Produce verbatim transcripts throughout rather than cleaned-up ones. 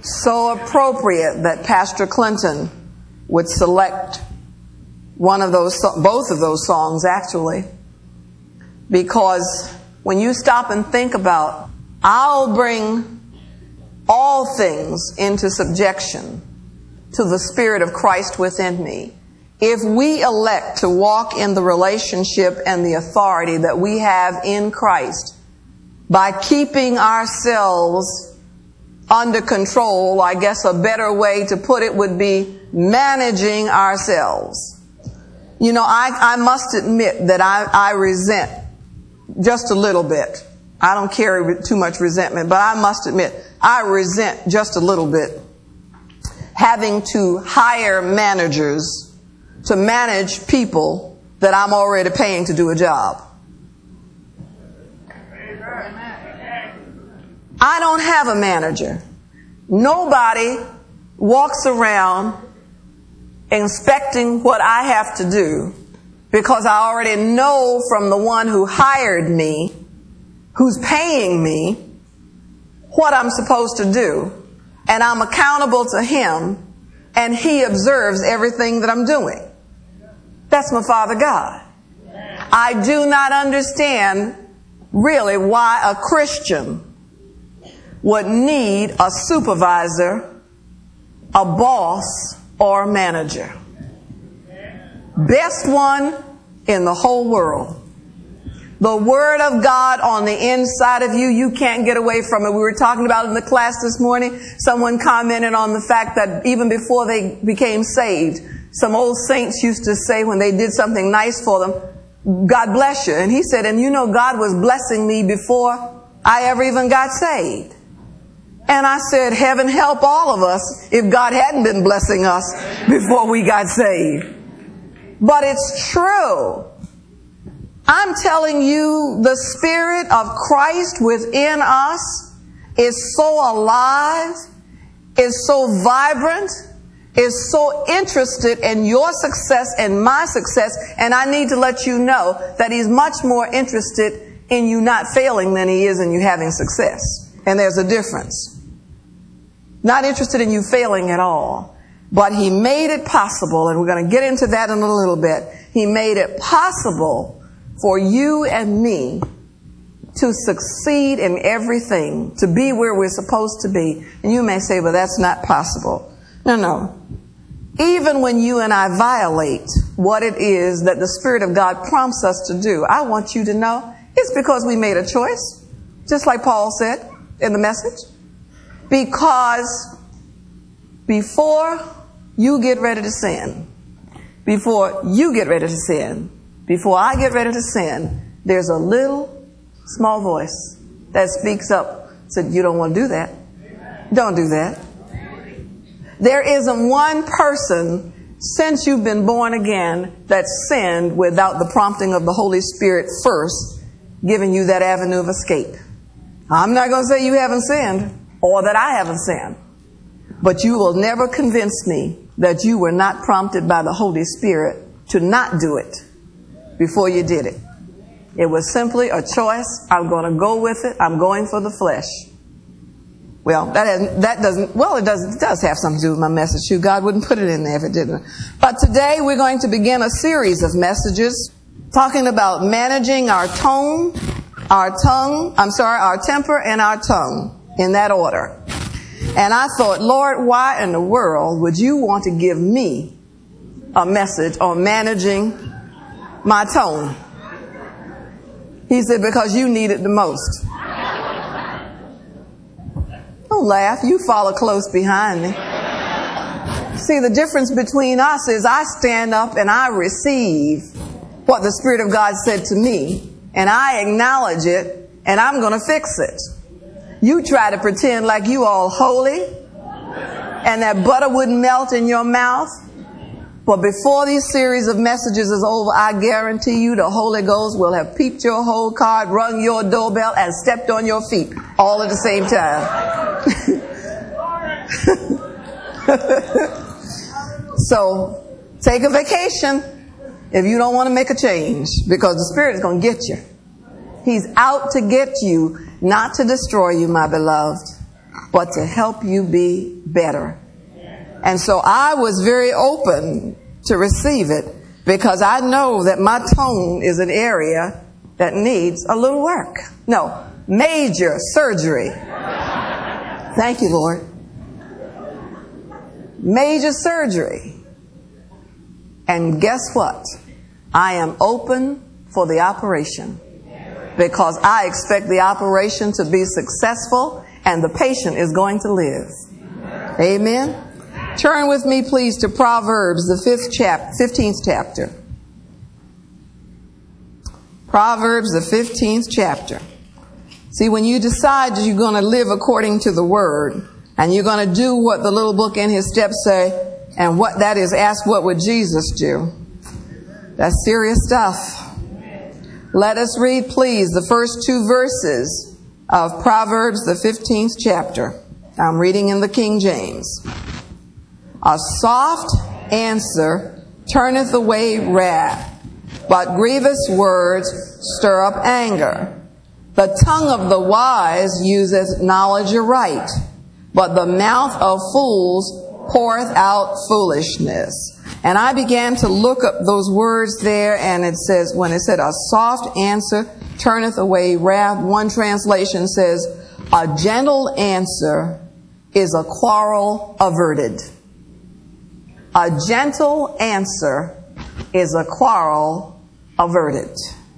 So appropriate that Pastor Clinton would select one of those, both of those songs actually, because when you stop and think about, I'll bring all things into subjection to the Spirit of Christ within me. If we elect to walk in the relationship and the authority that we have in Christ by keeping ourselves under control, I guess a better way to put it would be managing ourselves. You know, I, I must admit that I, I resent just a little bit. I don't carry too much resentment, but I must admit I resent just a little bit having to hire managers to manage people that I'm already paying to do a job. I don't have a manager. Nobody walks around inspecting what I have to do because I already know from the one who hired me, who's paying me, what I'm supposed to do. And I'm accountable to him, and he observes everything that I'm doing. That's my Father God. I do not understand really why a Christian would need a supervisor, a boss, or a manager. Best one in the whole world. The Word of God on the inside of you, you can't get away from it. We were talking about it in the class this morning. Someone commented on the fact that even before they became saved, some old saints used to say when they did something nice for them, God bless you. And he said, and you know, God was blessing me before I ever even got saved. And I said, heaven help all of us if God hadn't been blessing us before we got saved. But it's true. I'm telling you, the Spirit of Christ within us is so alive, is so vibrant, is so interested in your success and my success. And I need to let you know that he's much more interested in you not failing than he is in you having success. And there's a difference. Not interested in you failing at all. But he made it possible, and we're going to get into that in a little bit. He made it possible for you and me to succeed in everything, to be where we're supposed to be. And you may say, well, that's not possible. No, no. Even when you and I violate what it is that the Spirit of God prompts us to do, I want you to know it's because we made a choice, just like Paul said in the message. Because before you get ready to sin, before you get ready to sin, before I get ready to sin, there's a little small voice that speaks up, said, you don't want to do that. Don't do that. There isn't one person since you've been born again that sinned without the prompting of the Holy Spirit first giving you that avenue of escape. I'm not going to say you haven't sinned or that I haven't sinned, but you will never convince me that you were not prompted by the Holy Spirit to not do it before you did it. It was simply a choice. I'm going to go with it. I'm going for the flesh. Well, that has, that doesn't, well, it does, it does have something to do with my message too. God wouldn't put it in there if it didn't. But today we're going to begin a series of messages talking about managing our tone, our tongue, I'm sorry, our temper and our tongue in that order. And I thought, Lord, why in the world would you want to give me a message on managing my tone? He said, because you need it the most. Don't laugh. You follow close behind me. See, the difference between us is I stand up and I receive what the Spirit of God said to me, and I acknowledge it, and I'm going to fix it. You try to pretend like you all holy and that butter wouldn't melt in your mouth. But before this series of messages is over, I guarantee you the Holy Ghost will have peeped your whole card, rung your doorbell, and stepped on your feet all at the same time. So take a vacation if you don't want to make a change, because the Spirit is going to get you. He's out to get you, not to destroy you, my beloved, but to help you be better. And so I was very open to receive it because I know that my tone is an area that needs a little work. No, major surgery. Thank you, Lord. Major surgery. And guess what? I am open for the operation because I expect the operation to be successful and the patient is going to live. Amen. Turn with me, please, to Proverbs, the fifth chap- fifteenth chapter. Proverbs, the fifteenth chapter. See, when you decide you're going to live according to the Word, and you're going to do what the little book in His steps say, and what that is, ask what would Jesus do? That's serious stuff. Let us read, please, the first two verses of Proverbs, the fifteenth chapter. I'm reading in the King James. A soft answer turneth away wrath, but grievous words stir up anger. The tongue of the wise useth knowledge aright, but the mouth of fools poureth out foolishness. And I began to look up those words there, and it says, when it said, a soft answer turneth away wrath, one translation says, a gentle answer is a quarrel averted. A gentle answer is a quarrel averted.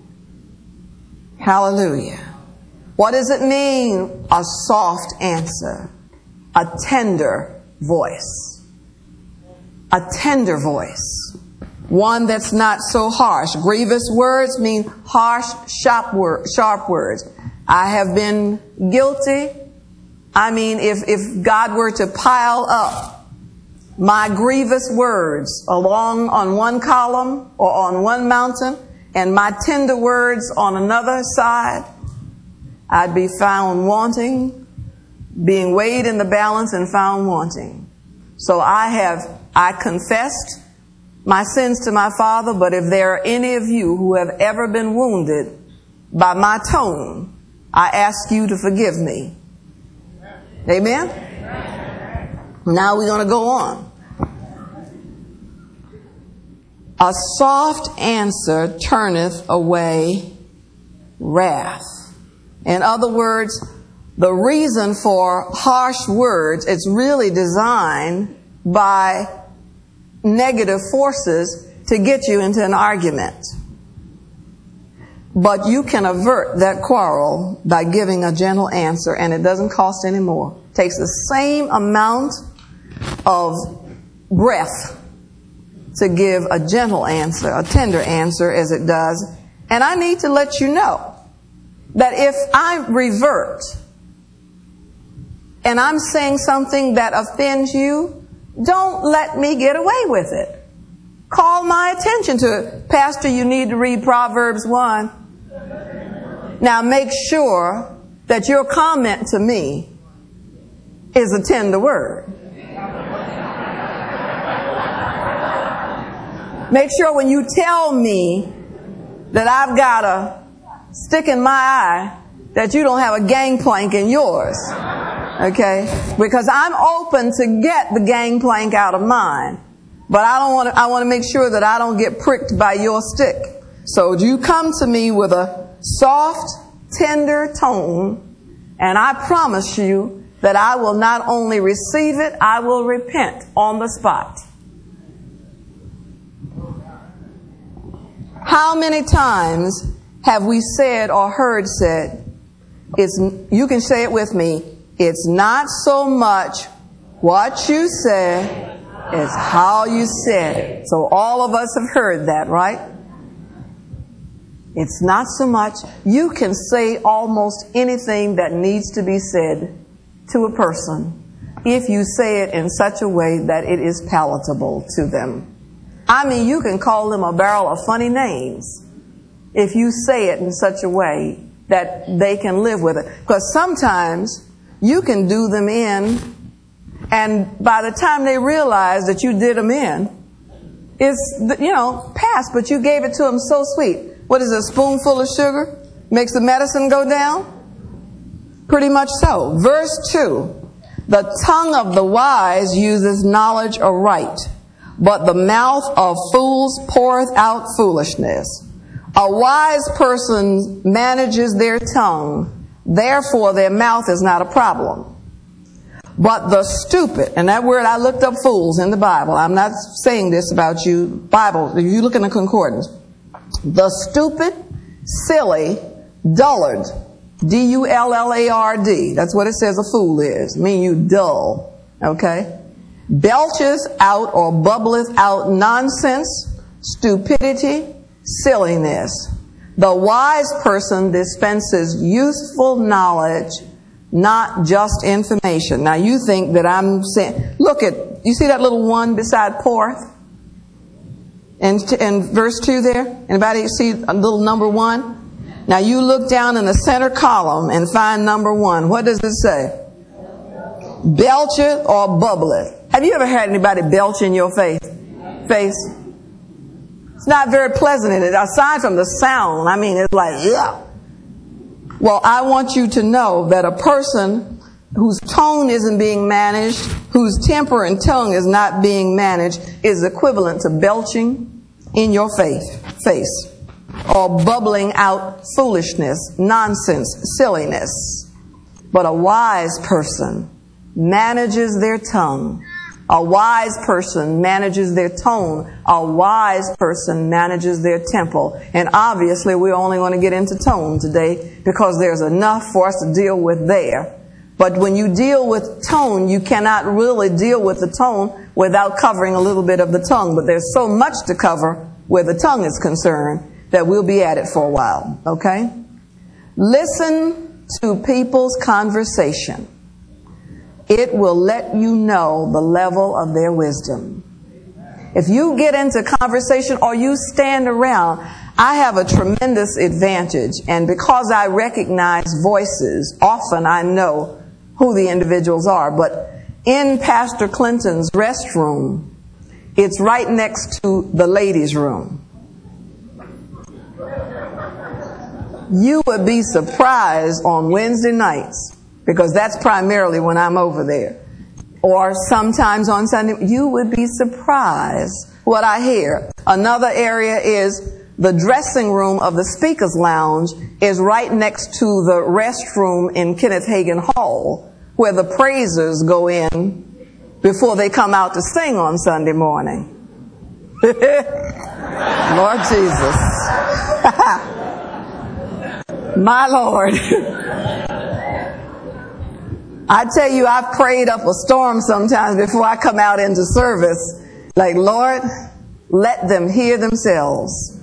Hallelujah. What does it mean, a soft answer? A tender voice. A tender voice. One that's not so harsh. Grievous words mean harsh, sharp, word, sharp words. I have been guilty. I mean, if, if God were to pile up my grievous words along on one column or on one mountain and my tender words on another side, I'd be found wanting, being weighed in the balance and found wanting. So I have, I confessed my sins to my Father, but if there are any of you who have ever been wounded by my tone, I ask you to forgive me. Amen? Now we're going to go on. A soft answer turneth away wrath. In other words, the reason for harsh words, it's really designed by negative forces to get you into an argument. But you can avert that quarrel by giving a gentle answer, and it doesn't cost any more. It takes the same amount of breath to give a gentle answer, a tender answer as it does. And I need to let you know that if I revert and I'm saying something that offends you, don't let me get away with it. Call my attention to it. Pastor, you need to read Proverbs one. Now make sure that your comment to me is a tender word. Make sure when you tell me that I've got a stick in my eye, that you don't have a gangplank in yours. Okay? Because I'm open to get the gangplank out of mine. But I don't want to, I want to make sure that I don't get pricked by your stick. So you come to me with a soft, tender tone, and I promise you that I will not only receive it, I will repent on the spot. How many times have we said or heard said, it's, you can say it with me, it's not so much what you said, it's how you said it. So all of us have heard that, right? It's not so much. You can say almost anything that needs to be said to a person if you say it in such a way that it is palatable to them. I mean, you can call them a barrel of funny names if you say it in such a way that they can live with it. Because sometimes you can do them in, and by the time they realize that you did them in, it's, you know, past, but you gave it to them so sweet. What is it, a spoonful of sugar makes the medicine go down? Pretty much so. Verse two. The tongue of the wise uses knowledge aright, but the mouth of fools poureth out foolishness. A wise person manages their tongue, therefore their mouth is not a problem. But the stupid, and that word, I looked up fools in the Bible. I'm not saying this about you. Bible, if you look in the concordance. The stupid, silly, dullard, D U L L A R D. That's what it says a fool is. Mean you dull. Okay? Belches out or bubbleth out nonsense, stupidity, silliness. The wise person dispenses useful knowledge, not just information. Now you think that I'm saying, look at, you see that little one beside porth? In, in verse two there? Anybody see a little number one? Now you look down in the center column and find number one. What does it say? Belcheth or bubbleth. Have you ever had anybody belch in your face? Face? It's not very pleasant in it. Aside from the sound, I mean, it's like, yeah. Well, I want you to know that a person whose tone isn't being managed, whose temper and tongue is not being managed, is equivalent to belching in your face, face, or bubbling out foolishness, nonsense, silliness. But a wise person manages their tongue. A wise person manages their tone. A wise person manages their temple. And obviously we're only going to get into tone today because there's enough for us to deal with there. But when you deal with tone, you cannot really deal with the tone without covering a little bit of the tongue. But there's so much to cover where the tongue is concerned that we'll be at it for a while. Okay? Listen to people's conversation. It will let you know the level of their wisdom. If you get into conversation or you stand around, I have a tremendous advantage. And because I recognize voices, often I know who the individuals are. But in Pastor Clinton's restroom, it's right next to the ladies' room. You would be surprised on Wednesday nights, because that's primarily when I'm over there. Or sometimes on Sunday, you would be surprised what I hear. Another area is the dressing room of the Speaker's Lounge is right next to the restroom in Kenneth Hagin Hall, where the praisers go in before they come out to sing on Sunday morning. Lord Jesus. My Lord. I tell you, I've prayed up a storm sometimes before I come out into service. Like, Lord, let them hear themselves.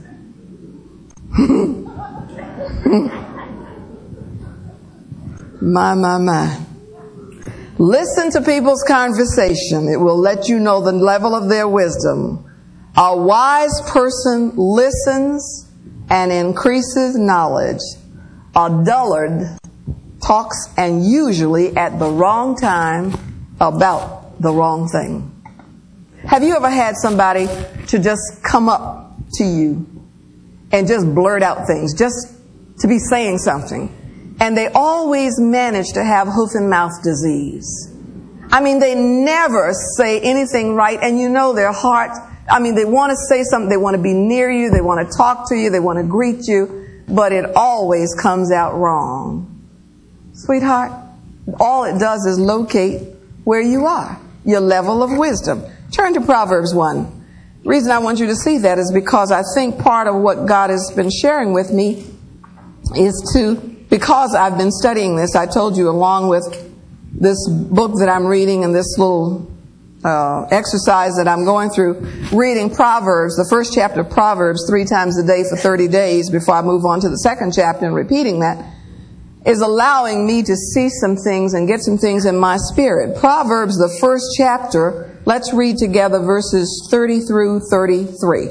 My, my, my. Listen to people's conversation. It will let you know the level of their wisdom. A wise person listens and increases knowledge. A dullard talks, and usually at the wrong time, about the wrong thing. Have you ever had somebody to just come up to you and just blurt out things, just to be saying something? And they always manage to have hoof and mouth disease. I mean, they never say anything right, and you know their heart, I mean, they want to say something, they want to be near you, they want to talk to you, they want to greet you, but it always comes out wrong. Sweetheart, all it does is locate where you are, your level of wisdom. Turn to Proverbs one. The reason I want you to see that is because I think part of what God has been sharing with me is to, because I've been studying this, I told you along with this book that I'm reading and this little uh, exercise that I'm going through, reading Proverbs, the first chapter of Proverbs three times a day for thirty days before I move on to the second chapter and repeating that, is allowing me to see some things and get some things in my spirit. Proverbs, the first chapter, let's read together verses thirty through thirty-three.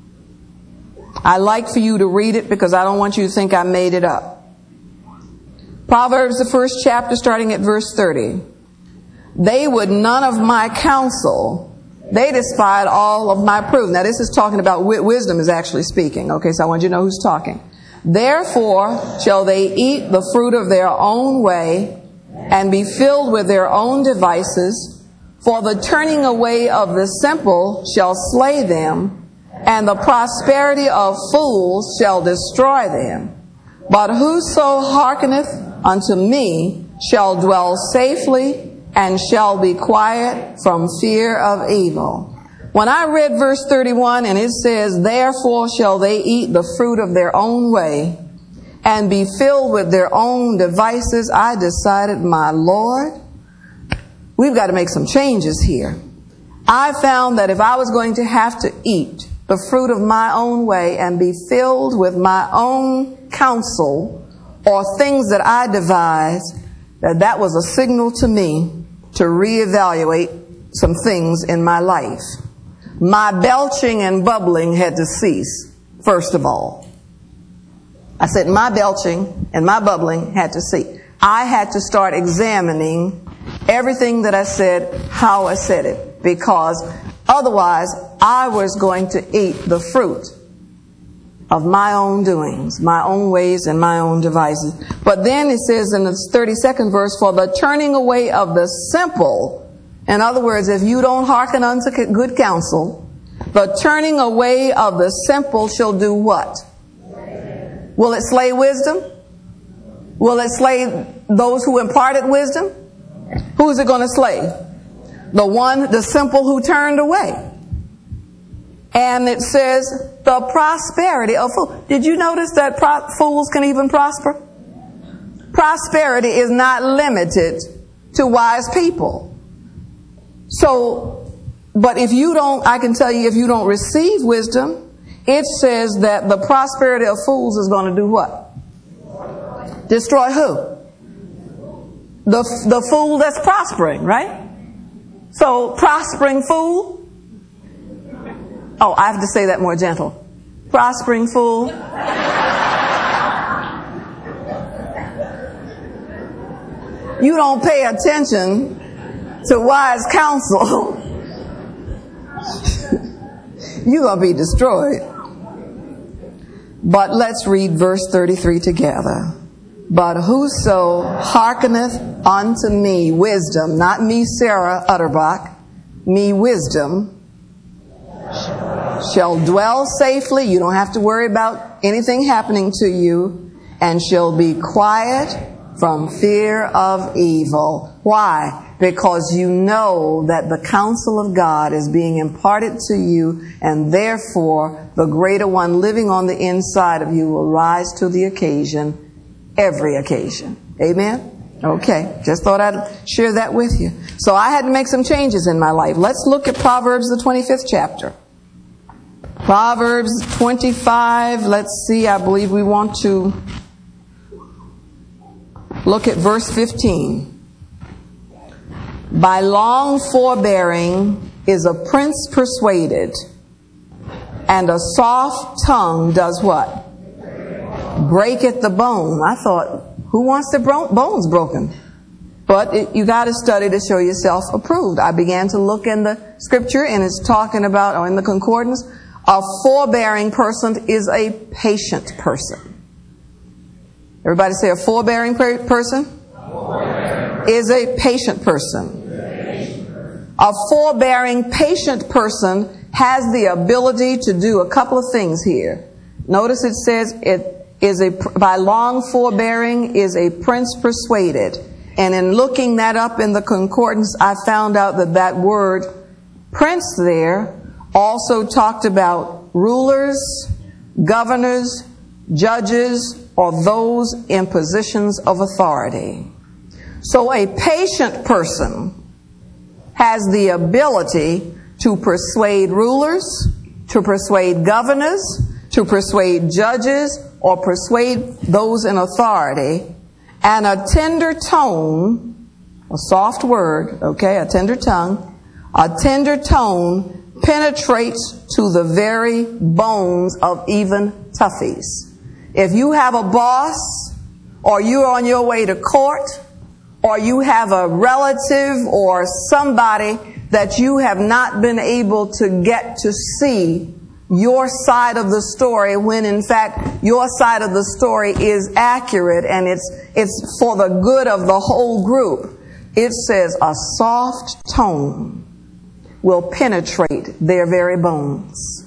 I like for you to read it because I don't want you to think I made it up. Proverbs, the first chapter, starting at verse thirty. They would none of my counsel. They despised all of my proof. Now this is talking about wisdom is actually speaking. Okay, so I want you to know who's talking. Therefore shall they eat the fruit of their own way, and be filled with their own devices, for the turning away of the simple shall slay them, and the prosperity of fools shall destroy them. But whoso hearkeneth unto me shall dwell safely, and shall be quiet from fear of evil. When I read verse thirty-one, and it says, therefore shall they eat the fruit of their own way, and be filled with their own devices, I decided, my Lord, we've got to make some changes here. I found that if I was going to have to eat the fruit of my own way and be filled with my own counsel or things that I devised, that that was a signal to me to reevaluate some things in my life. My belching and bubbling had to cease, first of all. I said my belching and my bubbling had to cease. I had to start examining everything that I said, how I said it, because otherwise I was going to eat the fruit of my own doings, my own ways and my own devices. But then it says in the thirty-second verse, for the turning away of the simple, in other words, if you don't hearken unto good counsel, the turning away of the simple shall do what? Will it slay wisdom? Will it slay those who imparted wisdom? Who is it going to slay? The one, the simple who turned away. And it says the prosperity of fools. Did you notice that pro- fools can even prosper? Prosperity is not limited to wise people. So, but if you don't, I can tell you, if you don't receive wisdom, it says that the prosperity of fools is going to do what? Destroy who? The, the fool that's prospering, right? So, prospering fool. Oh, I have to say that more gentle. Prospering fool. You don't pay attention to wise counsel. You're going to be destroyed. But let's read verse thirty-three together. But whoso hearkeneth unto me, wisdom, not me, Sarah Utterbach, me, wisdom, shall dwell safely. You don't have to worry about anything happening to you, and shall be quiet from fear of evil. Why? Because you know that the counsel of God is being imparted to you, and therefore the greater one living on the inside of you will rise to the occasion, every occasion. Amen? Okay, just thought I'd share that with you. So I had to make some changes in my life. Let's look at Proverbs, the twenty-fifth chapter. Proverbs twenty-five, let's see, I believe we want to look at verse fifteen. By long forbearing is a prince persuaded, and a soft tongue does what? Breaketh the bone. I thought, who wants their bro- bones broken? But it, you got to study to show yourself approved. I began to look in the scripture, and it's talking about, or in the concordance, a forbearing person is a patient person. Everybody say a forbearing per- person? Forbearing. Is a patient person. A forbearing, patient person has the ability to do a couple of things here. Notice it says it is a, by long forbearing is a prince persuaded. And in looking that up in the concordance, I found out that that word prince there also talked about rulers, governors, judges, or those in positions of authority. So a patient person has the ability to persuade rulers, to persuade governors, to persuade judges, or persuade those in authority. And a tender tone, a soft word, okay, a tender tongue, a tender tone penetrates to the very bones of even toughies. If you have a boss, or you're on your way to court, or you have a relative or somebody that you have not been able to get to see your side of the story when in fact your side of the story is accurate and it's it's for the good of the whole group. It says a soft tone will penetrate their very bones.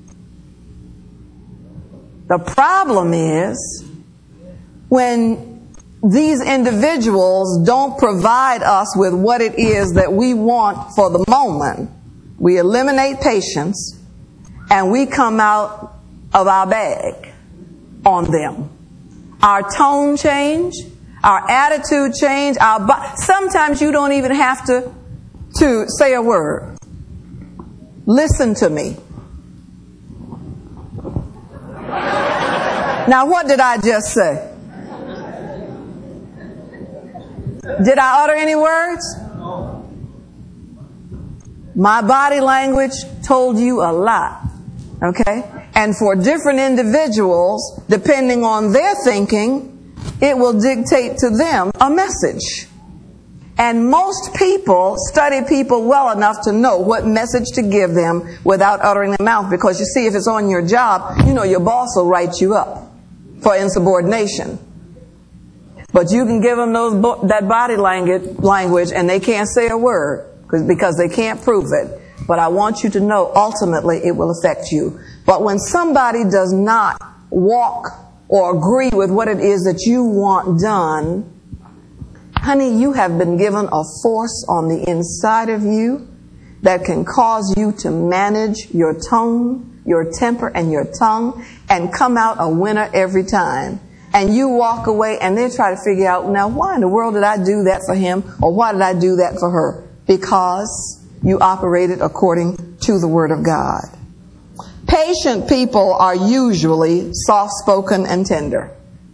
The problem is when these individuals don't provide us with what it is that we want for the moment, we eliminate patience and we come out of our bag on them. Our tone change, our attitude change, our bo- sometimes you don't even have to, to say a word. Listen to me. Now what did I just say? Did I utter any words? My body language told you a lot. Okay? And for different individuals, depending on their thinking, it will dictate to them a message. And most people study people well enough to know what message to give them without uttering their mouth. Because you see, if it's on your job, you know your boss will write you up for insubordination. But you can give them those bo- that body language, language and they can't say a word because they can't prove it. But I want you to know, ultimately, it will affect you. But when somebody does not walk or agree with what it is that you want done, honey, you have been given a force on the inside of you that can cause you to manage your tone, your temper, and your tongue and come out a winner every time. And you walk away and they try to figure out, now, why in the world did I do that for him or why did I do that for her? Because you operated according to the Word of God. Patient people are usually soft-spoken and tender.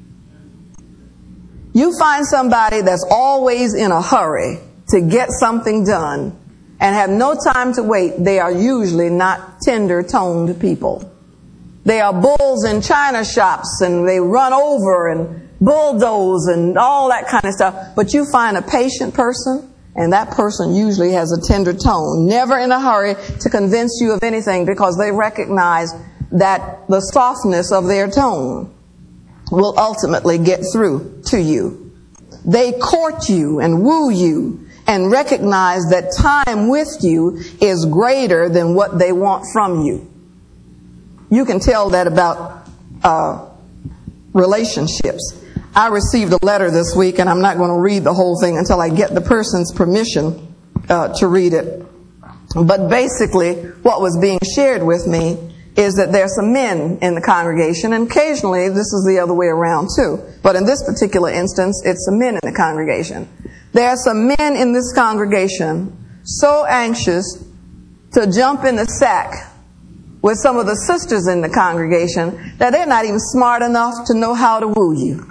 You find somebody that's always in a hurry to get something done and have no time to wait. They are usually not tender-toned people. They are bulls in china shops and they run over and bulldoze and all that kind of stuff. But you find a patient person, and that person usually has a tender tone, never in a hurry to convince you of anything because they recognize that the softness of their tone will ultimately get through to you. They court you and woo you and recognize that time with you is greater than what they want from you. You can tell that about uh, relationships. I received a letter this week, and I'm not going to read the whole thing until I get the person's permission uh, to read it. But basically, what was being shared with me is that there are some men in the congregation, and occasionally this is the other way around too. But in this particular instance, it's some men in the congregation. There are some men in this congregation so anxious to jump in the sack with some of the sisters in the congregation that they're not even smart enough to know how to woo you.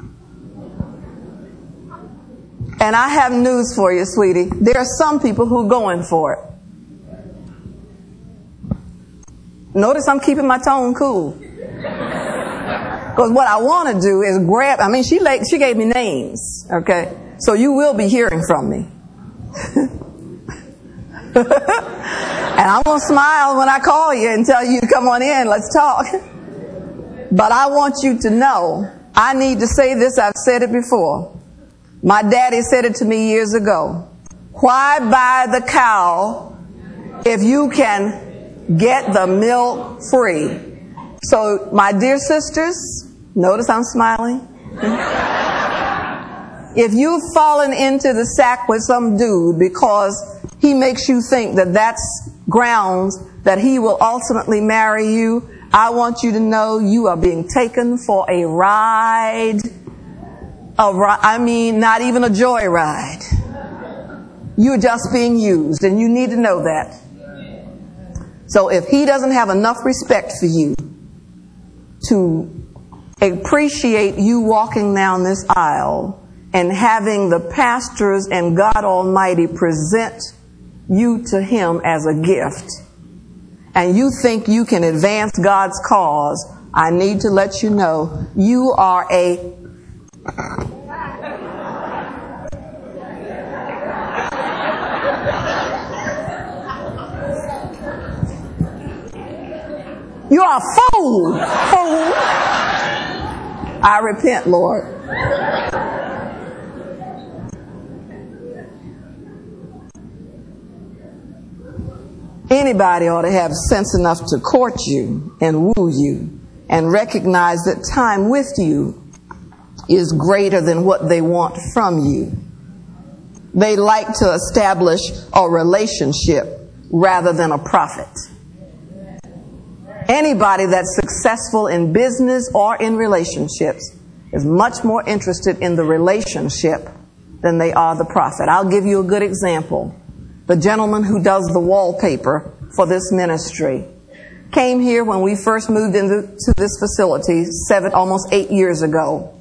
And I have news for you, sweetie. There are some people who are going for it. Notice I'm keeping my tone cool. Because what I want to do is grab, I mean, she like, she gave me names, okay? So you will be hearing from me. And I'm going to smile when I call you and tell you to come on in, let's talk. But I want you to know, I need to say this, I've said it before. My daddy said it to me years ago. Why buy the cow if you can get the milk free? So, my dear sisters, notice I'm smiling. If you've fallen into the sack with some dude because he makes you think that that's grounds that he will ultimately marry you, I want you to know you are being taken for a ride. A ri- I mean, not even a joyride. You're just being used, and you need to know that. So if he doesn't have enough respect for you to appreciate you walking down this aisle and having the pastors and God Almighty present you to him as a gift, and you think you can advance God's cause, I need to let you know you are a You are a fool. Fool. I repent, Lord. Anybody ought to have sense enough to court you and woo you and recognize that time with you is greater than what they want from you. They like to establish a relationship rather than a profit. Anybody that's successful in business or in relationships is much more interested in the relationship than they are the profit. I'll give you a good example. The gentleman who does the wallpaper for this ministry came here when we first moved into to this facility seven, almost eight years ago.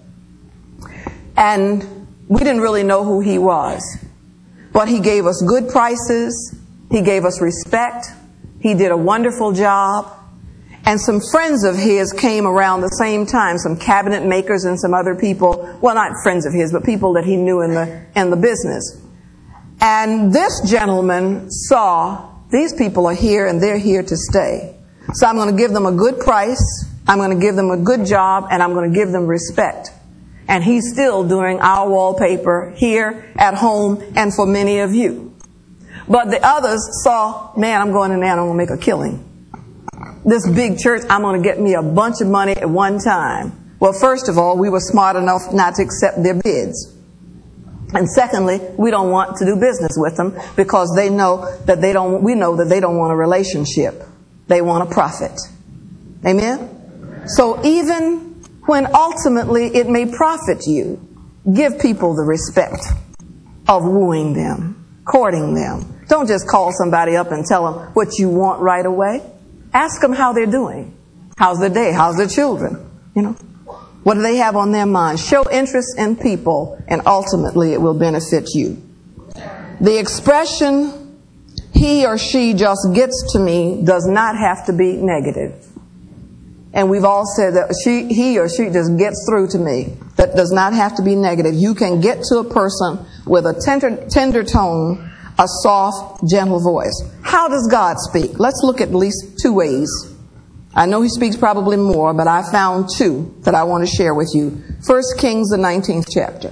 And we didn't really know who he was. But he gave us good prices. He gave us respect. He did a wonderful job. And some friends of his came around the same time, some cabinet makers and some other people, well, not friends of his, but people that he knew in the in the business. And this gentleman saw, these people are here and they're here to stay. So I'm going to give them a good price, I'm going to give them a good job, and I'm going to give them respect. And he's still doing our wallpaper here at home and for many of you. But the others saw, man, I'm going in there and I'm going to make a killing. This big church, I'm going to get me a bunch of money at one time. Well, first of all, we were smart enough not to accept their bids. And secondly, we don't want to do business with them because they know that they don't, we know that they don't want a relationship. They want a profit. Amen? So even when ultimately it may profit you, give people the respect of wooing them, courting them. Don't just call somebody up and tell them what you want right away. Ask them how they're doing. How's their day? How's their children? You know, what do they have on their mind? Show interest in people, and ultimately it will benefit you. The expression, he or she just gets to me, does not have to be negative. And we've all said that she, he or she just gets through to me. That does not have to be negative. You can get to a person with a tender, tender tone, a soft, gentle voice. How does God speak? Let's look at least two ways. I know he speaks probably more, but I found two that I want to share with you. First Kings, the nineteenth chapter.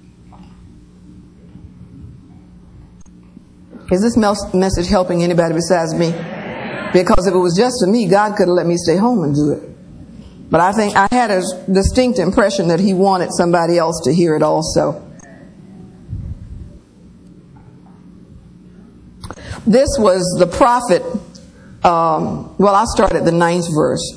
Is this message helping anybody besides me? Because if it was just for me, God could have let me stay home and do it. But I think I had a distinct impression that he wanted somebody else to hear it also. This was the prophet, um, well, I'll start at the ninth verse.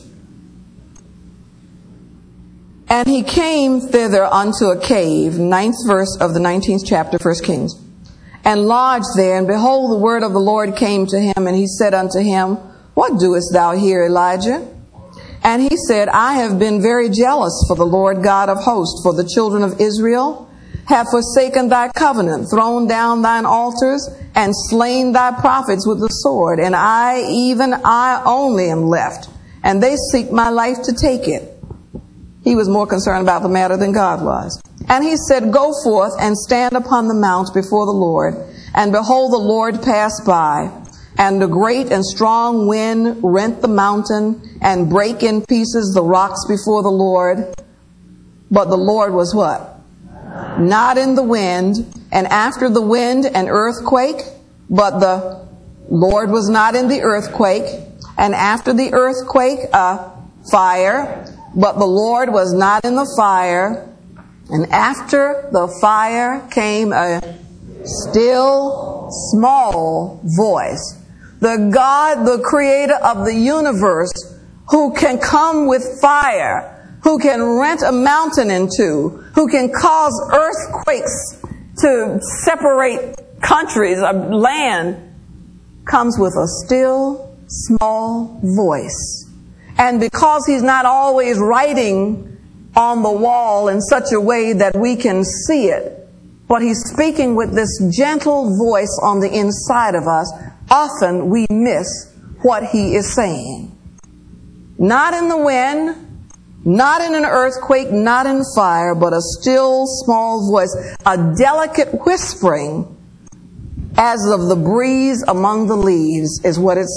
And he came thither unto a cave, ninth verse of the nineteenth chapter, First Kings, and lodged there. And behold, the word of the Lord came to him, and he said unto him, What doest thou here, Elijah? And he said, I have been very jealous for the Lord God of hosts, for the children of Israel have forsaken thy covenant, thrown down thine altars, and slain thy prophets with the sword. And I, even I only am left, and they seek my life to take it. He was more concerned about the matter than God was. And he said, Go forth and stand upon the mount before the Lord. And behold, the Lord passed by, and a great and strong wind rent the mountain and brake in pieces the rocks before the Lord. But the Lord was what? Not in the wind. And after the wind, an earthquake. But the Lord was not in the earthquake. And after the earthquake, a fire. But the Lord was not in the fire. And after the fire came a still small voice. The God, the creator of the universe, who can come with fire, who can rent a mountain in two, who can cause earthquakes to separate countries or land, comes with a still small voice. And because he's not always writing on the wall in such a way that we can see it, but he's speaking with this gentle voice on the inside of us, often we miss what he is saying. Not in the wind, not in an earthquake, not in fire, but a still small voice, a delicate whispering as of the breeze among the leaves is what it's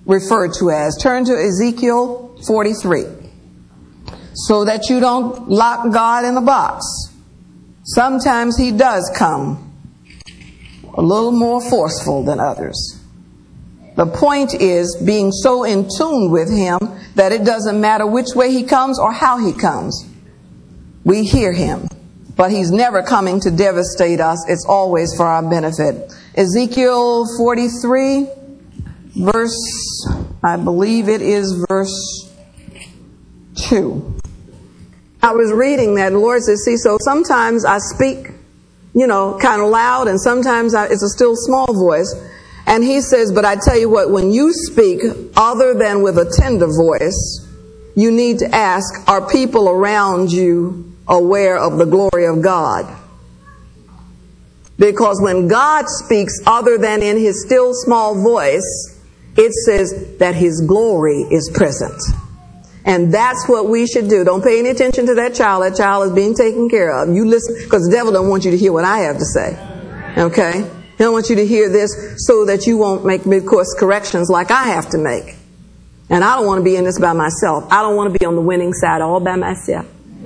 referred to as. Turn to Ezekiel forty-three. So that you don't lock God in a box. Sometimes he does come a little more forceful than others. The point is being so in tune with him that it doesn't matter which way he comes or how he comes. We hear him, but he's never coming to devastate us. It's always for our benefit. Ezekiel forty-three, verse, I believe it is verse two. I was reading that, the Lord says, see, so sometimes I speak, you know, kind of loud, and sometimes I, it's a still small voice. And he says, but I tell you what, when you speak other than with a tender voice, you need to ask, are people around you aware of the glory of God? Because when God speaks other than in his still small voice, it says that his glory is present. And that's what we should do. Don't pay any attention to that child. That child is being taken care of. You listen, because the devil don't want you to hear what I have to say. Okay? He don't want you to hear this so that you won't make mid-course corrections like I have to make. And I don't want to be in this by myself. I don't want to be on the winning side all by myself.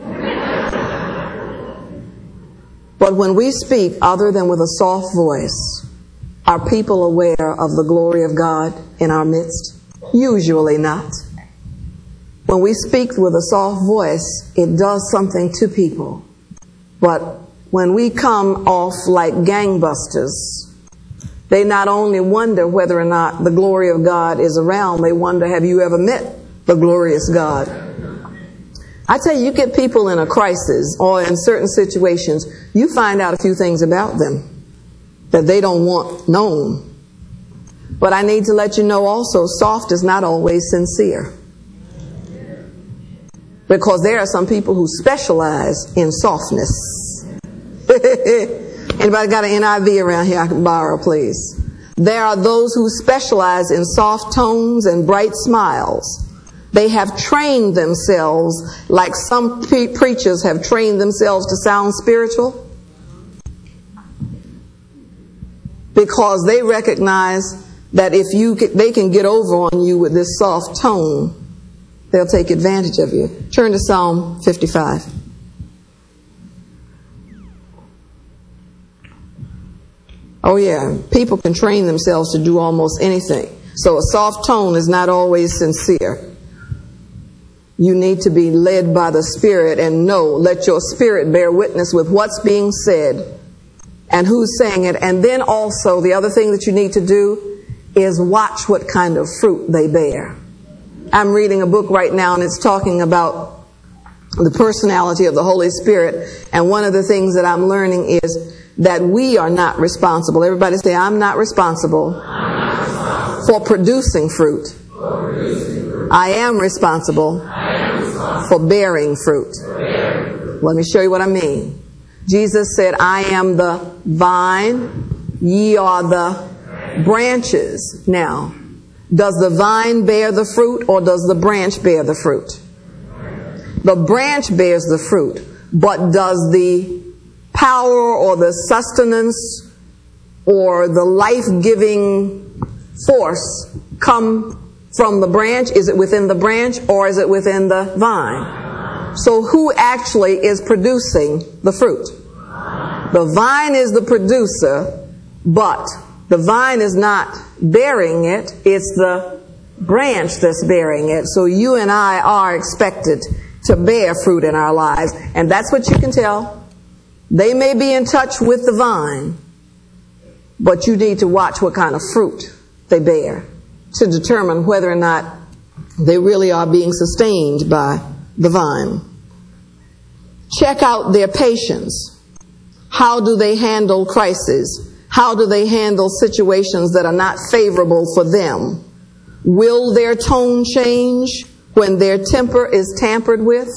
But when we speak other than with a soft voice, are people aware of the glory of God in our midst? Usually not. When we speak with a soft voice, it does something to people. But when we come off like gangbusters, they not only wonder whether or not the glory of God is around, they wonder, have you ever met the glorious God? I tell you, you get people in a crisis or in certain situations, you find out a few things about them that they don't want known. But I need to let you know also, soft is not always sincere. Because there are some people who specialize in softness. Anybody got an N I V around here I can borrow, please? There are those who specialize in soft tones and bright smiles. They have trained themselves like some pre- preachers have trained themselves to sound spiritual. Because they recognize that if you they can get over on you with this soft tone, they'll take advantage of you. Turn to Psalm fifty-five. Oh yeah, people can train themselves to do almost anything. So a soft tone is not always sincere. You need to be led by the Spirit and know, let your spirit bear witness with what's being said and who's saying it. And then also the other thing that you need to do is watch what kind of fruit they bear. I'm reading a book right now and it's talking about the personality of the Holy Spirit. And one of the things that I'm learning is that we are not responsible. Everybody say, I'm not responsible, I'm not responsible. For, producing fruit. for producing fruit. I am responsible, I am responsible. For bearing fruit. For bearing fruit. Let me show you what I mean. Jesus said, I am the vine, ye are the branches. Now, does the vine bear the fruit or does the branch bear the fruit? The branch bears the fruit, but does the power or the sustenance or the life-giving force come from the branch? Is it within the branch or is it within the vine? So who actually is producing the fruit? The vine is the producer, but the vine is not bearing it, it's the branch that's bearing it. So you and I are expected to bear fruit in our lives. And that's what you can tell. They may be in touch with the vine, but you need to watch what kind of fruit they bear to determine whether or not they really are being sustained by the vine. Check out their patience. How do they handle crises? How do they handle situations that are not favorable for them? Will their tone change when their temper is tampered with?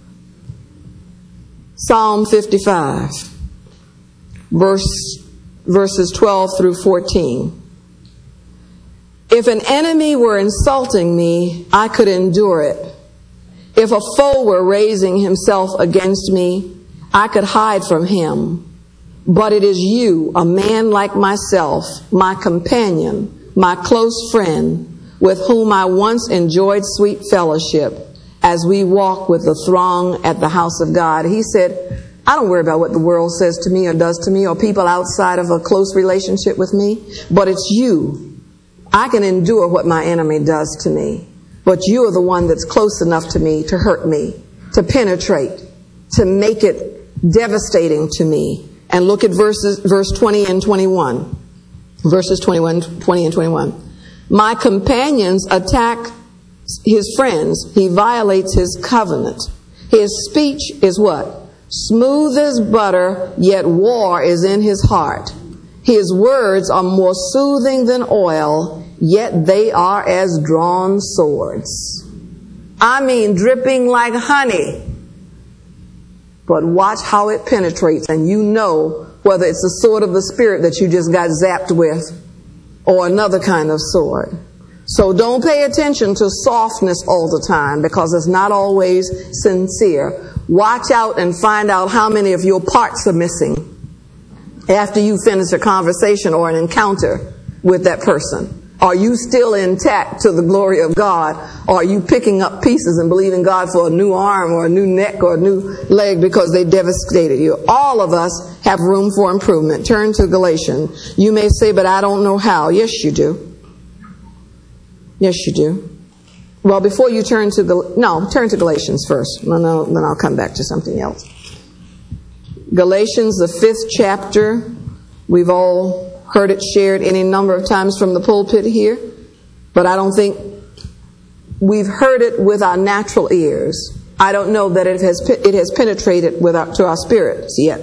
Psalm fifty-five, verse, verses twelve through fourteen. If an enemy were insulting me, I could endure it. If a foe were raising himself against me, I could hide from him. But it is you, a man like myself, my companion, my close friend, with whom I once enjoyed sweet fellowship as we walk with the throng at the house of God. He said, I don't worry about what the world says to me or does to me or people outside of a close relationship with me, but it's you. I can endure what my enemy does to me, but you are the one that's close enough to me to hurt me, to penetrate, to make it devastating to me. And look at verses, verse twenty and twenty-one. Verses twenty-one, twenty and twenty-one. My companions attack his friends. He violates his covenant. His speech is what? Smooth as butter, yet war is in his heart. His words are more soothing than oil, yet they are as drawn swords. I mean, dripping like honey. But watch how it penetrates, and you know whether it's the sword of the Spirit that you just got zapped with or another kind of sword. So don't pay attention to softness all the time, because it's not always sincere. Watch out and find out how many of your parts are missing after you finish a conversation or an encounter with that person. Are you still intact to the glory of God? Or are you picking up pieces and believing God for a new arm or a new neck or a new leg because they devastated you? All of us have room for improvement. Turn to Galatians. You may say, but I don't know how. Yes, you do. Yes, you do. Well, before you turn to Gal- no, turn to Galatians first. No, no, then I'll come back to something else. Galatians, the fifth chapter. We've all heard it shared any number of times from the pulpit here, but I don't think we've heard it with our natural ears. I don't know that it has it has penetrated with our, to our spirits yet.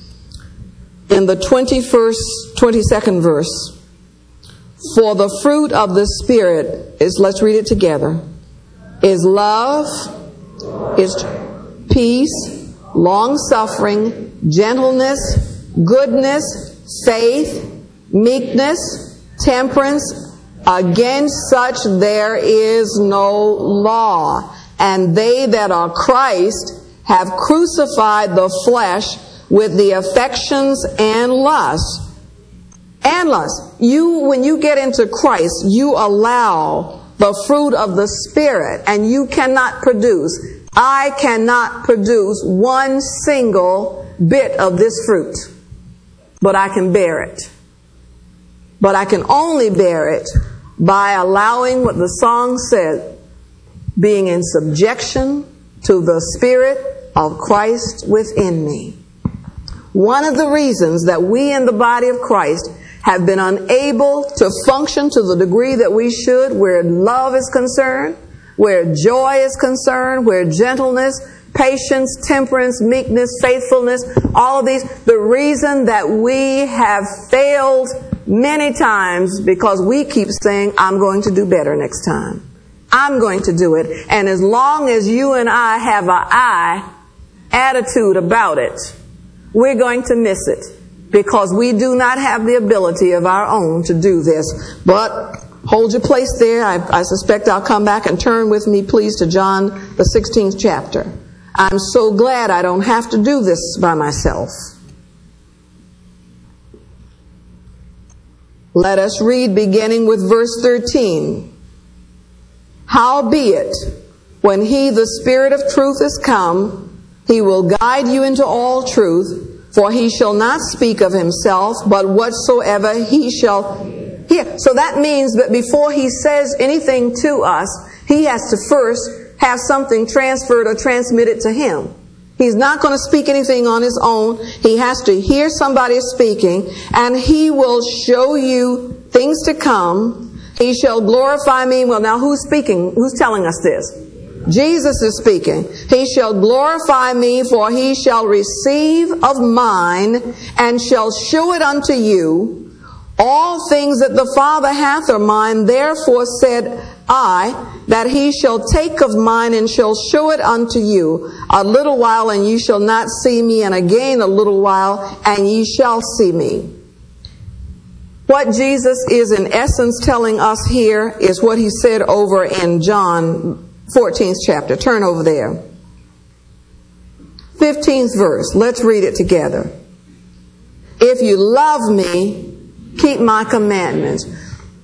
In the twenty-first, twenty-second verse, for the fruit of the Spirit is, let's read it together, is love, is peace, long-suffering, gentleness, goodness, faith, meekness, temperance. Against such there is no law. And they that are Christ have crucified the flesh with the affections and lusts. And lust. You, when you get into Christ, you allow the fruit of the Spirit, and you cannot produce, I cannot produce one single bit of this fruit, but I can bear it. But I can only bear it by allowing what the song said, being in subjection to the Spirit of Christ within me. One of the reasons that we in the body of Christ have been unable to function to the degree that we should, where love is concerned, where joy is concerned, where gentleness, patience, temperance, meekness, faithfulness, all of these, the reason that we have failed many times because we keep saying, I'm going to do better next time. I'm going to do it. And as long as you and I have an I attitude about it, we're going to miss it, because we do not have the ability of our own to do this. But hold your place there. I, I suspect I'll come back, and turn with me, please, to John, the sixteenth chapter. I'm so glad I don't have to do this by myself. Let us read beginning with verse thirteen. Howbeit, when he, the Spirit of truth, is come, he will guide you into all truth, for he shall not speak of himself, but whatsoever he shall hear. So that means that before he says anything to us, he has to first have something transferred or transmitted to him. He's not going to speak anything on his own. He has to hear somebody speaking, and he will show you things to come. He shall glorify me. Well, now who's speaking? Who's telling us this? Jesus is speaking. He shall glorify me, for he shall receive of mine, and shall show it unto you. All things that the Father hath are mine, therefore said I, that he shall take of mine, and shall show it unto you. A little while, and ye shall not see me, and again a little while, and ye shall see me. What Jesus is in essence telling us here is what he said over in John fourteenth chapter. Turn over there. fifteenth verse. Let's read it together. If you love me, keep my commandments.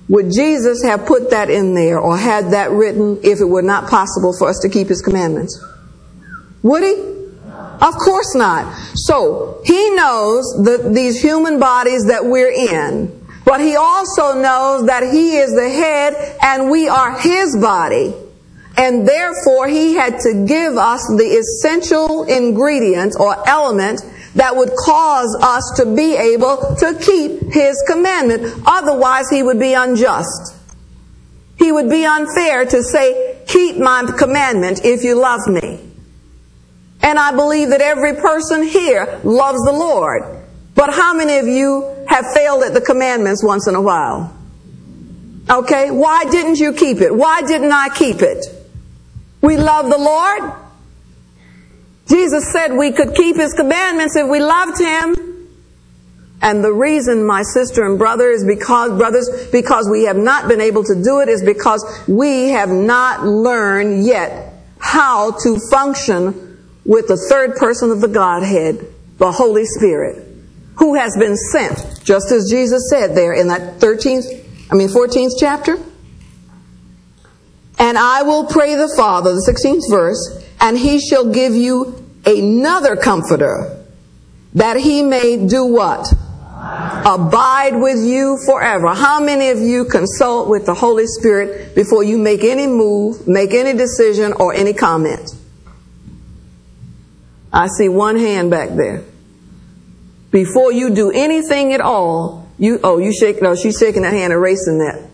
Would Jesus have put that in there or had that written if it were not possible for us to keep his commandments? Would he? Of course not. So, he knows the, these human bodies that we're in, but he also knows that he is the head and we are his body. And therefore, he had to give us the essential ingredient or element that would cause us to be able to keep his commandment. Otherwise, he would be unjust. He would be unfair to say, keep my commandment if you love me. And I believe that every person here loves the Lord. But how many of you have failed at the commandments once in a while? Okay, why didn't you keep it? Why didn't I keep it? We love the Lord. Jesus said we could keep his commandments if we loved him. And the reason, my sister and brother, is because, brothers, because we have not been able to do it is because we have not learned yet how to function with the third person of the Godhead, the Holy Spirit, who has been sent, just as Jesus said there in that thirteenth, I mean fourteenth chapter. And I will pray the Father, the sixteenth verse, and he shall give you another comforter, that he may do what? Abide with you forever. How many of you consult with the Holy Spirit before you make any move, make any decision, or any comment? I see one hand back there. Before you do anything at all, you, oh, you shake, no, she's shaking that hand, erasing that.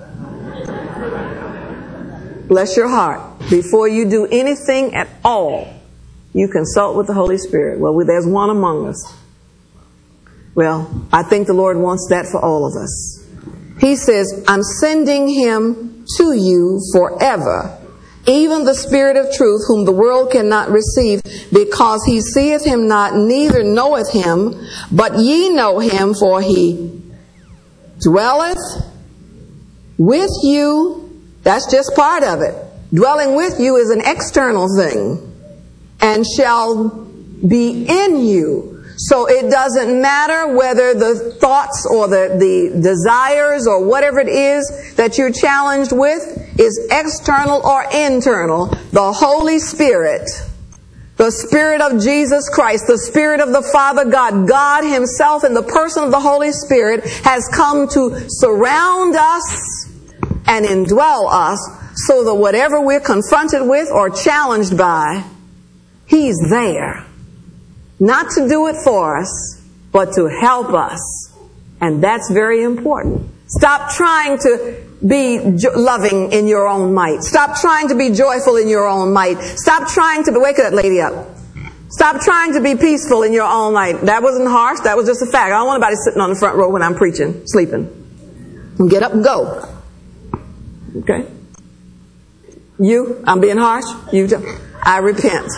Bless your heart. Before you do anything at all, you consult with the Holy Spirit. Well, there's one among us. Well, I think the Lord wants that for all of us. He says, I'm sending him to you forever, even the Spirit of truth, whom the world cannot receive, because he seeth him not, neither knoweth him, but ye know him, for he dwelleth with you. That's just part of it. Dwelling with you is an external thing, and shall be in you. So it doesn't matter whether the thoughts or the, the desires or whatever it is that you're challenged with is external or internal. The Holy Spirit, the Spirit of Jesus Christ, the Spirit of the Father God, God himself in the person of the Holy Spirit has come to surround us and indwell us so that whatever we're confronted with or challenged by, he's there. Not to do it for us, but to help us. And that's very important. Stop trying to be jo- loving in your own might. Stop trying to be joyful in your own might. Stop trying to be, wake that lady up. Stop trying to be peaceful in your own might. That wasn't harsh. That was just a fact. I don't want anybody sitting on the front row when I'm preaching, sleeping. And get up and go. Okay? You, I'm being harsh. You, do. I repent.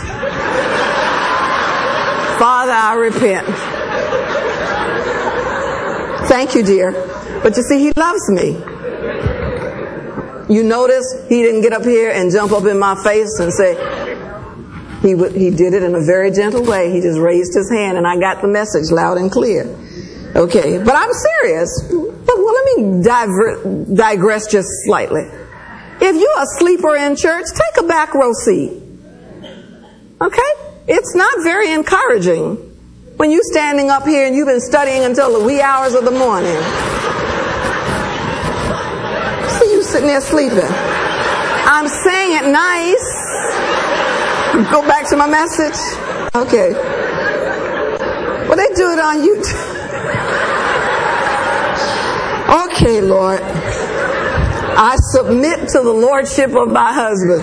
Father, I repent. Thank you, dear. But you see, he loves me. You notice he didn't get up here and jump up in my face and say, he w- he did it in a very gentle way. He just raised his hand and I got the message loud and clear. Okay, but I'm serious. But well, let me diver- digress just slightly. If you're a sleeper in church, take a back row seat. Okay? It's not very encouraging when you're standing up here and you've been studying until the wee hours of the morning. See you sitting there sleeping. I'm saying it nice. Go back to my message. Okay. Well, they do it on YouTube. Okay, Lord. I submit to the lordship of my husband.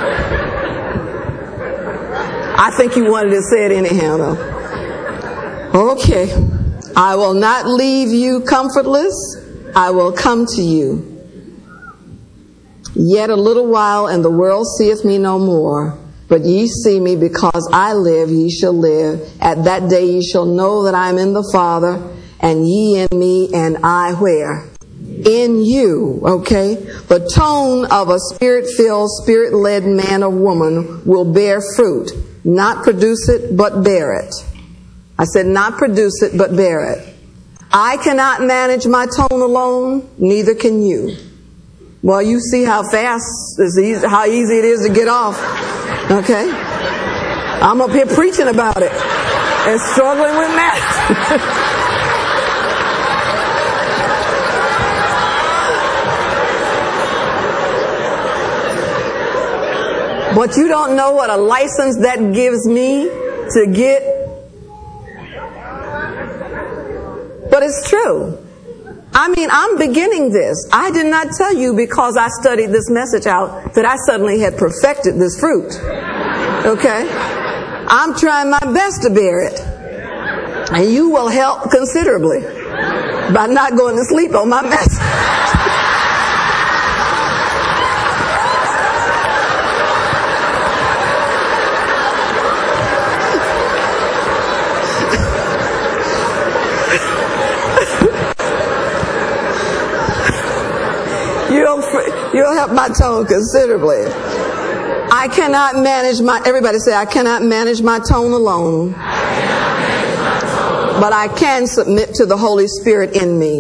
I think you wanted to say it anyhow, though. Okay. I will not leave you comfortless. I will come to you. Yet a little while, and the world seeth me no more. But ye see me, because I live, ye shall live. At that day ye shall know that I am in the Father, and ye in me, and I where? In you, okay? The tone of a spirit-filled, spirit-led man or woman will bear fruit. Not produce it, but bear it. I said not produce it, but bear it. I cannot manage my tone alone, neither can you. Well, you see how fast, it's easy, how easy it is to get off. Okay? I'm up here preaching about it and struggling with that. But you don't know what a license that gives me to get. But it's true. I mean, I'm beginning this. I did not tell you because I studied this message out that I suddenly had perfected this fruit. Okay? I'm trying my best to bear it. And you will help considerably by not going to sleep on my message. You'll, you'll help my tone considerably. I cannot manage my, everybody say, I cannot manage my tone alone. I cannot manage my tone alone. But I can submit to the Holy Spirit in me.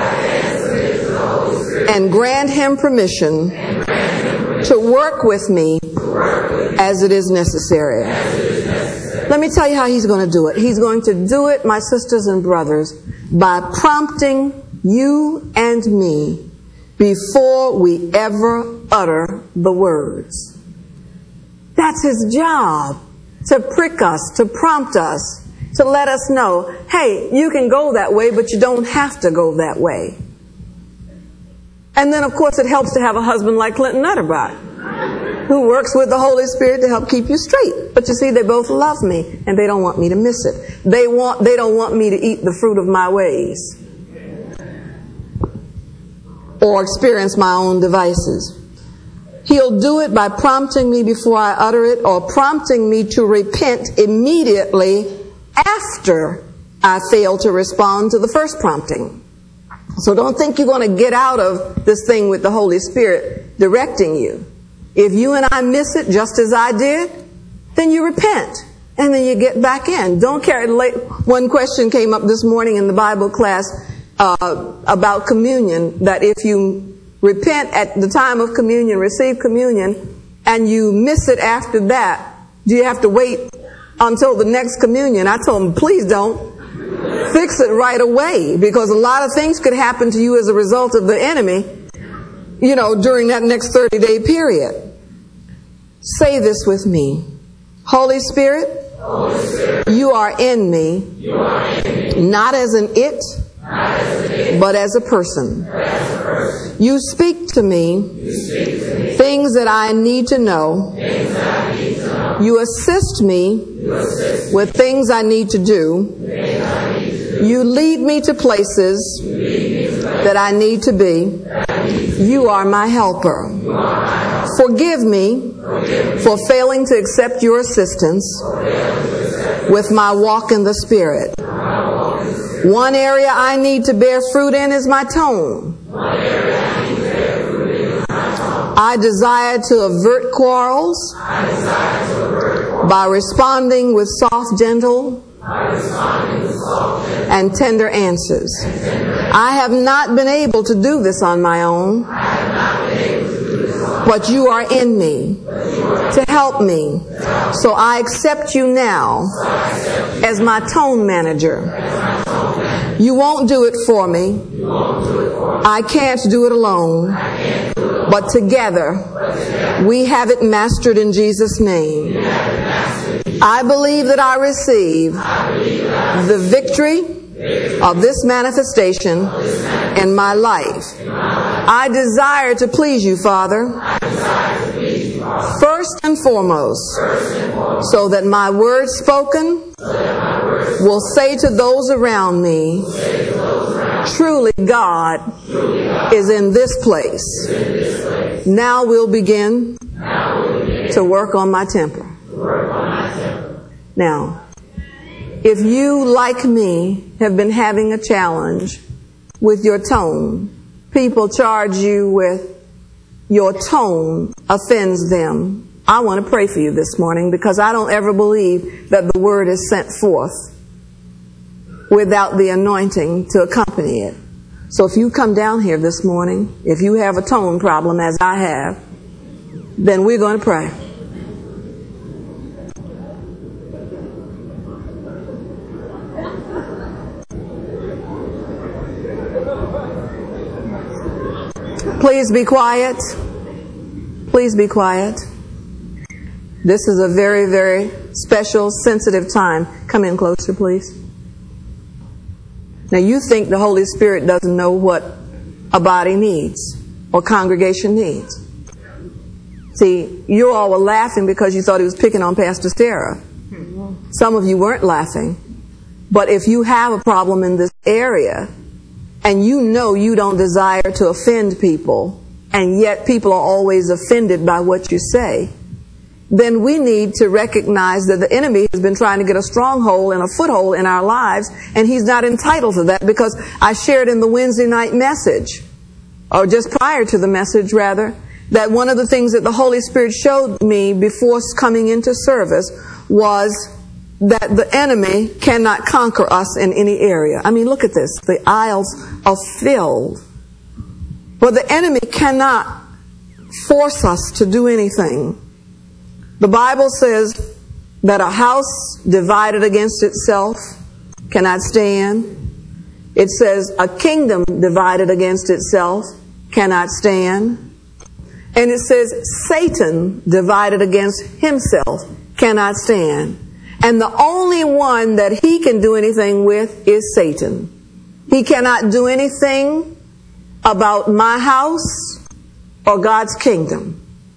And grant Him permission, grant him permission to work with me, work with as, it is necessary. as it is necessary. Let me tell you how He's going to do it. He's going to do it, my sisters and brothers, by prompting you and me before we ever utter the words. That's His job, to prick us, to prompt us, to let us know, hey, you can go that way, but you don't have to go that way. And then, of course, it helps to have a husband like Clinton Utterbach, who works with the Holy Spirit to help keep you straight. But you see, they both love me, and they don't want me to miss it. They want, they don't want me to eat the fruit of my ways or experience my own devices. He'll do it by prompting me before I utter it, or prompting me to repent immediately after I fail to respond to the first prompting. So don't think you're going to get out of this thing with the Holy Spirit directing you. If you and I miss it just as I did, then you repent and then you get back in. Don't carry late. One question came up this morning in the Bible class uh, about communion, that if you repent at the time of communion, receive communion, and you miss it after that, do you have to wait until the next communion? I told them, please don't. Fix it right away, because a lot of things could happen to you as a result of the enemy, you know, during that next thirty-day period. Say this with me. Holy Spirit, Holy Spirit, you are in me, you are in me. Not as an it, not as an it, but as a person. As a person. You speak to me, you speak to me things that I need to know. Things that I need to know. You assist me, you assist with things I need to do. Things I need to do. You lead me to places, me to places that I need to be. I need to you are my helper. You are my helper. Forgive me, Forgive me for failing to accept your assistance accept with my walk in the Spirit. One area I need to bear fruit in is my tone. One area I need to bear fruit in is my tone. I desire to avert quarrels, I desire to avert quarrels by responding with soft, gentle, by responding with soft, gentle and tender answers. And tender answers. I have not been able to do this on my own, I have not been able to do this on but you are in me to help me. So I accept you now as my tone manager. You won't do it for me. I can't do it alone. But together, we have it mastered in Jesus' name. I believe that I receive the victory of this manifestation in my life. I desire to please you, Father, first and foremost, so that my words spoken will say to those around me, truly God is in this place. Now we'll begin to work on my temper. Now, if you, like me, have been having a challenge with your tone, people charge you with your tone offends them. I want to pray for you this morning, because I don't ever believe that the word is sent forth without the anointing to accompany it. So if you come down here this morning, if you have a tone problem as I have, then we're going to pray. Please be quiet. Please be quiet. This is a very, very special, sensitive time. Come in closer, please. Now, you think the Holy Spirit doesn't know what a body needs or congregation needs. See, you all were laughing because you thought he was picking on Pastor Sarah. Some of you weren't laughing. But if you have a problem in this area, and you know you don't desire to offend people, and yet people are always offended by what you say, then we need to recognize that the enemy has been trying to get a stronghold and a foothold in our lives, and he's not entitled to that, because I shared in the Wednesday night message, or just prior to the message rather, that one of the things that the Holy Spirit showed me before coming into service was that the enemy cannot conquer us in any area. I mean, look at this. The aisles are filled. But the enemy cannot force us to do anything. The Bible says that a house divided against itself cannot stand. It says a kingdom divided against itself cannot stand. And it says Satan divided against himself cannot stand. And the only one that he can do anything with is Satan. He cannot do anything about my house or God's kingdom.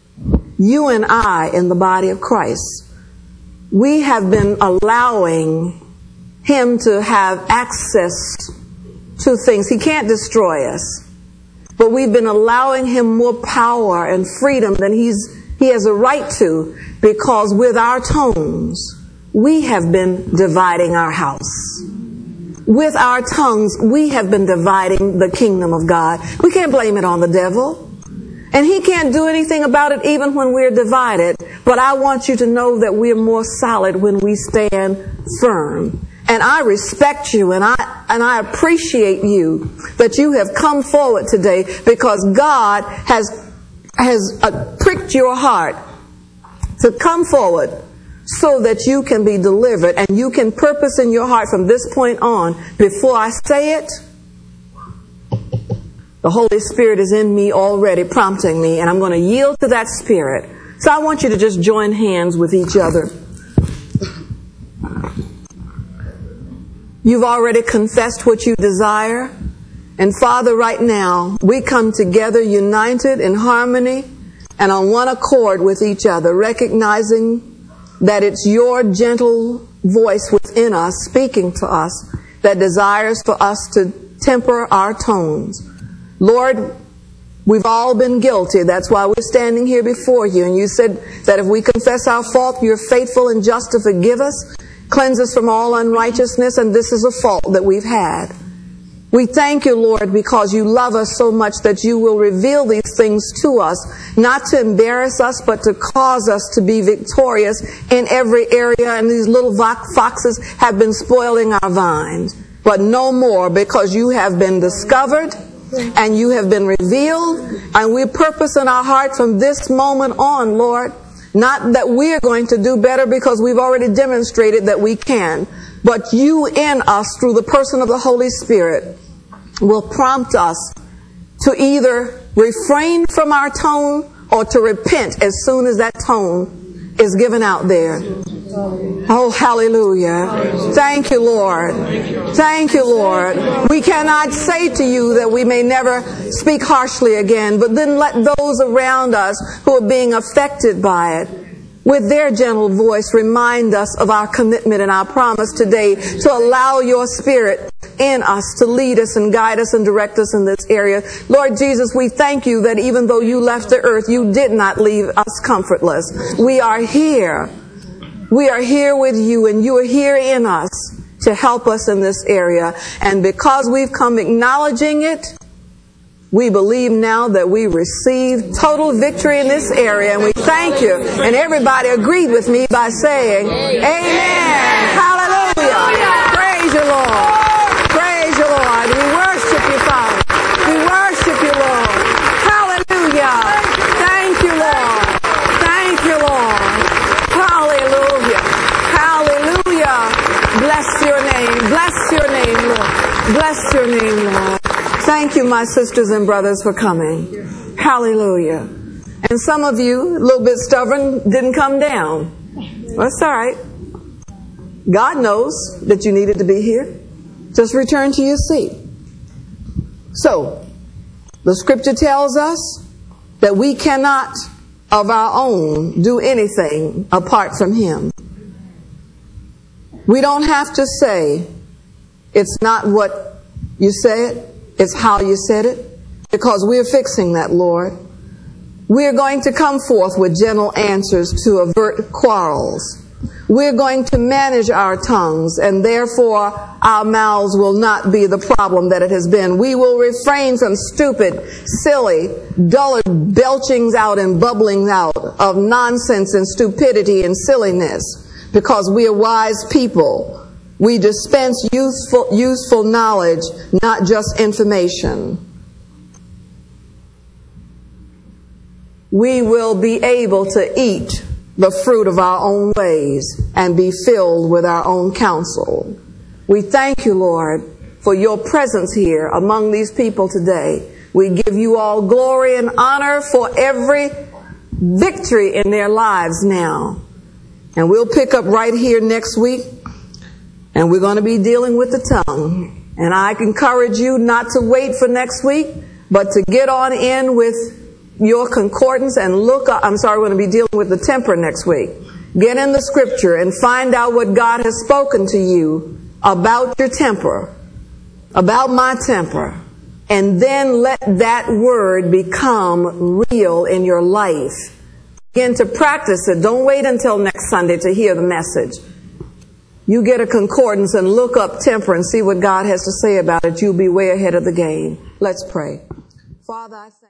You and I, in the body of Christ, we have been allowing him to have access to things. He can't destroy us, but we've been allowing him more power and freedom than he's he has a right to, because with our tones, we have been dividing our house. With our tongues, we have been dividing the kingdom of God. We can't blame it on the devil. And he can't do anything about it even when we're divided. But I want you to know that we're more solid when we stand firm. And I respect you, and I and I appreciate you that you have come forward today, because God has has uh, pricked your heart to come forward so that you can be delivered, and you can purpose in your heart from this point on, before I say it, the Holy Spirit is in me already prompting me, and I'm going to yield to that Spirit. So I want you to just join hands with each other. You've already confessed what you desire. And Father, right now, we come together united in harmony and on one accord with each other, recognizing that it's your gentle voice within us, speaking to us, that desires for us to temper our tones. Lord, we've all been guilty. That's why we're standing here before you. And you said that if we confess our fault, you're faithful and just to forgive us, cleanse us from all unrighteousness, and this is a fault that we've had. We thank you, Lord, because you love us so much that you will reveal these things to us, not to embarrass us, but to cause us to be victorious in every area. And these little foxes have been spoiling our vines, but no more, because you have been discovered and you have been revealed. And we purpose in our heart from this moment on, Lord, not that we're going to do better because we've already demonstrated that we can, but you in us through the person of the Holy Spirit will prompt us to either refrain from our tone or to repent as soon as that tone is given out there. Oh, hallelujah. Thank you, Lord. Thank you, Lord. We cannot say to you that we may never speak harshly again, but then let those around us who are being affected by it, with their gentle voice, remind us of our commitment and our promise today to allow your Spirit in us to lead us and guide us and direct us in this area. Lord Jesus, we thank you that even though you left the earth, you did not leave us comfortless. We are here. We are here with you, and you are here in us to help us in this area. And because we've come acknowledging it, we believe now that we receive total victory in this area, and we thank you. And everybody agreed with me by saying, Amen. Hallelujah. Praise you, Lord. Bless your name, Lord. Bless your name, Lord. Thank you, my sisters and brothers, for coming. Hallelujah. And some of you, a little bit stubborn, didn't come down. That's all right. God knows that you needed to be here. Just return to your seat. So, the scripture tells us that we cannot of our own do anything apart from Him. We don't have to say, it's not what you said, it's how you said it, because we're fixing that, Lord. We're going to come forth with gentle answers to avert quarrels. We're going to manage our tongues, and therefore our mouths will not be the problem that it has been. We will refrain from stupid, silly, dullard belchings out and bubblings out of nonsense and stupidity and silliness, because we are wise people. We dispense useful, useful knowledge, not just information. We will be able to eat the fruit of our own ways and be filled with our own counsel. We thank you, Lord, for your presence here among these people today. We give you all glory and honor for every victory in their lives now. And we'll pick up right here next week, and we're going to be dealing with the tongue. And I encourage you not to wait for next week, but to get on in with your concordance and look up. I'm sorry, we're going to be dealing with the temper next week. Get in the scripture and find out what God has spoken to you about your temper, about my temper, and then let that word become real in your life. Begin to practice it. Don't wait until next Sunday to hear the message. You get a concordance and look up temper and see what God has to say about it. You'll be way ahead of the game. Let's pray. Father, I thank